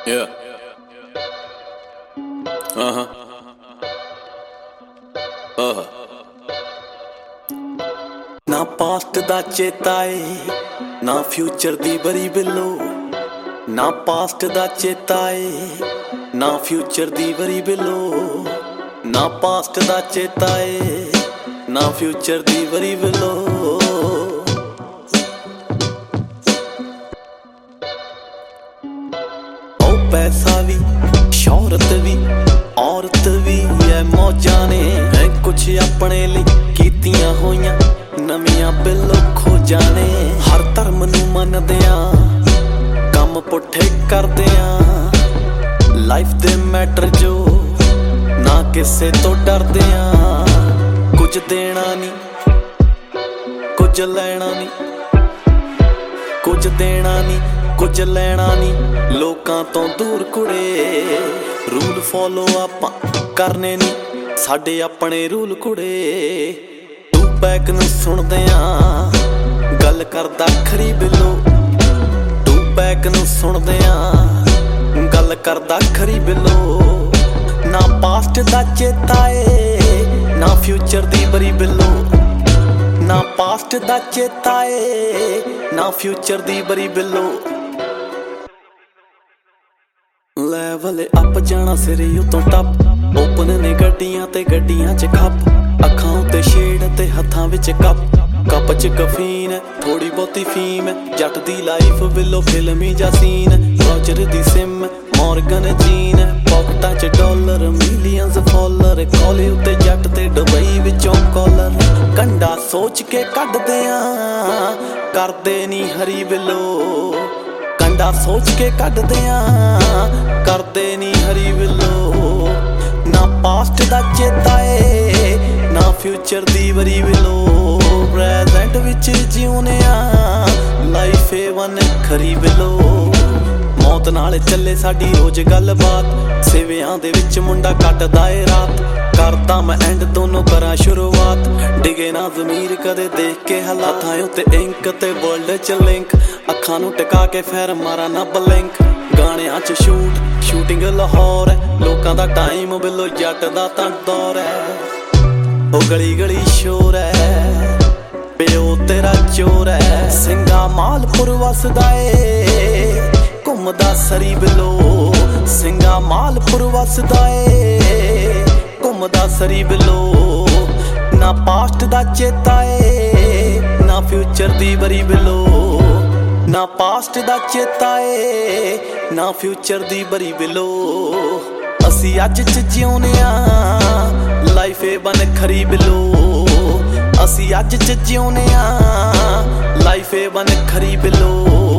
Yeah. ਨਾ past ਦਾ ਚੇਤਾ ਏ ਨਾ ਫਿਊਚਰ ਦੀ ਬਰੀ ਬਿੱਲੋ, ਨਾ ਪਾਸਟ ਦਾ ਚੇਤਾ ਏ ਨਾ ਫਿਊਚਰ ਦੀ ਬਰੀ ਬਿੱਲੋ, ਨਾ ਪਾਸਟ ਦਾ ਚੇਤਾ ਏ ਨਾ ਫਿਊਚਰ ਦੀ ਬਰੀ ਬਿੱਲੋ। ਉਹ ਪੈਸਾ ਵੀ ਸ਼ੌਹਰਤ ਵੀ औरत भी है मौजां ने कुछ अपने लिए कीतियां होइयां नवियां बिल्लो खोजां ने। हर धर्म नूं मनदियां काम पुठे करदियां, लाइफ दे मैटर जो ना किसे तो डरदियां। कुछ देना नहीं कुछ लैना नहीं, कुछ देना नहीं कुछ लैना नहीं, लोकां तो दूर कुड़े। रूल फॉलो आपां करने नहीं साडे अपने रूल कुड़े। टू पैक नूं सुणदियां गल करदा खरी बिल्लो, टू पैक नूं सुणदियां गल करदा खरी बिल्लो। ना पास्ट दा चेता ए ना फ्यूचर दी बरी बिल्लो, ना पास्ट दा चेता ए ना फ्यूचर दी बरी बिल्लो। ਲੈਵਲ ਅਪ ਜਾਣਾ ਸਿਰੇ ਉਤੋਂ ਟੱਪ, ਓਪਨ ਨੇ ਗੱਡੀਆਂ ਤੇ ਗੱਡੀਆਂ 'ਚ ਖੱਪ, ਅੱਖਾਂ ਉੱਤੇ ਸ਼ੇਡ ਤੇ ਹੱਥਾਂ ਵਿੱਚ ਕੱਪ, ਕੱਪ 'ਚ ਕਫੀਨ ਥੋੜੀ ਬਹੁਤੀ ਫੀਮ। ਜੱਟ ਦੀ ਲਾਈਫ ਬਿੱਲੋ ਫਿਲਮੀ ਜਾਂ ਸੀਨ, ਰੋਜਰ ਦੀ ਸਿਮ ਮੋਰਗਨ ਜੀਨ, ਪੌਕਟਾਂ 'ਚ ਡਾਲਰ ਮਿਲੀਅਨਸ ਫਾਲੋਅਰ, ਕਾਲੇ ਉੱਤੇ ਜੱਟ ਤੇ ਦੁਬਈ ਵਿੱਚੋਂ ਕਾਲਰ। ਕੰਡਾ ਸੋਚ ਕੇ ਕੱਢਦੇ ਆਂ ਕਰਦੇ ਨੀ ਹਰੀ ਬਿੱਲੋ, ਕੰਡਾ ਸੋਚ ਕੇ ਕੱਢਦੇ ਆਂ ਕਰਦੇ ਨੀ ਹਰੀ ਬਿੱਲੋ। ਨਾ ਪਾਸਟ ਦਾ ਚੇਤਾ ਏ ਨਾ ਫਿਊਚਰ ਦੀ ਬਰੀ ਬਿੱਲੋ, ਪ੍ਰੈਜ਼ੈਂਟ ਵਿੱਚ ਜਿਉਨੇ ਆ ਲਾਈਫ ਏ ਵਨ ਖਰੀ ਬਿੱਲੋ। ਮੌਤ ਨਾਲ ਚੱਲੇ ਸਾਡੀ ਰੋਜ਼ ਗੱਲਬਾਤ, ਸਿਵਿਆਂ ਦੇ ਵਿੱਚ ਮੁੰਡਾ ਕੱਟਦਾ ਏ ਰਾਤ। ਕਰਦਾ ਮੈਂ ਐਂਡ ਦੋਨੋਂ ਕਰਾਂ ਸ਼ੁਰੂਆਤ, ਡਿਗੇ ਨਾ ਜ਼ਮੀਰ ਕਦੇ ਦੇਖ ਕੇ ਹਾਲਾਤਾਂ ਉੱਤੇ ਇੰਕ ਤੇ ਵਰਲਡ 'ਚ ਲਿੰਕ। ਅੱਖਾਂ ਨੂੰ ਟਿਕਾ ਕੇ ਫੇਰ ਮਾਰਾ ਨਾ ਬਲਿੰਕ, ਗਾਣਿਆਂ 'ਚ ਸ਼ੂਟਿੰਗ ਲਾਹੌਰ ਹੈ, ਲੋਕਾਂ ਦਾ ਟਾਈਮ ਬਿੱਲੋ ਜੱਟ ਦਾ ਤਾਂ ਦੌਰ ਹੈ। ਉਹ ਗਲੀ ਗਲੀ ਸ਼ੋਰ ਹੈ ਪਿਓ ਤੇਰਾ ਚੋਰ ਹੈ, ਸਿੰਘਾ ਮਾਲਪੁਰ ਵਸਦਾ ਏ ਘੁੰਮਦਾ ਸਰੀ ਬਿੱਲੋ, ਸਿੰਘਾ ਮਾਲਪੁਰ ਵਸਦਾ ਏ ਘੁੰਮਦਾ ਸਰੀ ਬਿੱਲੋ। ਨਾ ਪਾਸਟ ਦਾ ਚੇਤਾ ਏ ਨਾ ਫਿਊਚਰ ਦੀ ਬਰੀ ਬਿੱਲੋ, ਨਾ ਪਾਸਟ ਦਾ ਚੇਤਾ ਏ ਨਾ ਫਿਊਚਰ ਦੀ ਬਰੀ ਬਿੱਲੋ। ਅਸੀਂ ਅੱਜ 'ਚ ਜਿਉਨੇ ਆ ਲਾਈਫ ਏ ਬਨ ਖਰੀ ਬਿੱਲੋ, ਅਸੀਂ ਅੱਜ 'ਚ ਜਿਉਨੇ ਆ ਲਾਈਫ ਏ ਬਨ ਖਰੀ ਬਿੱਲੋ।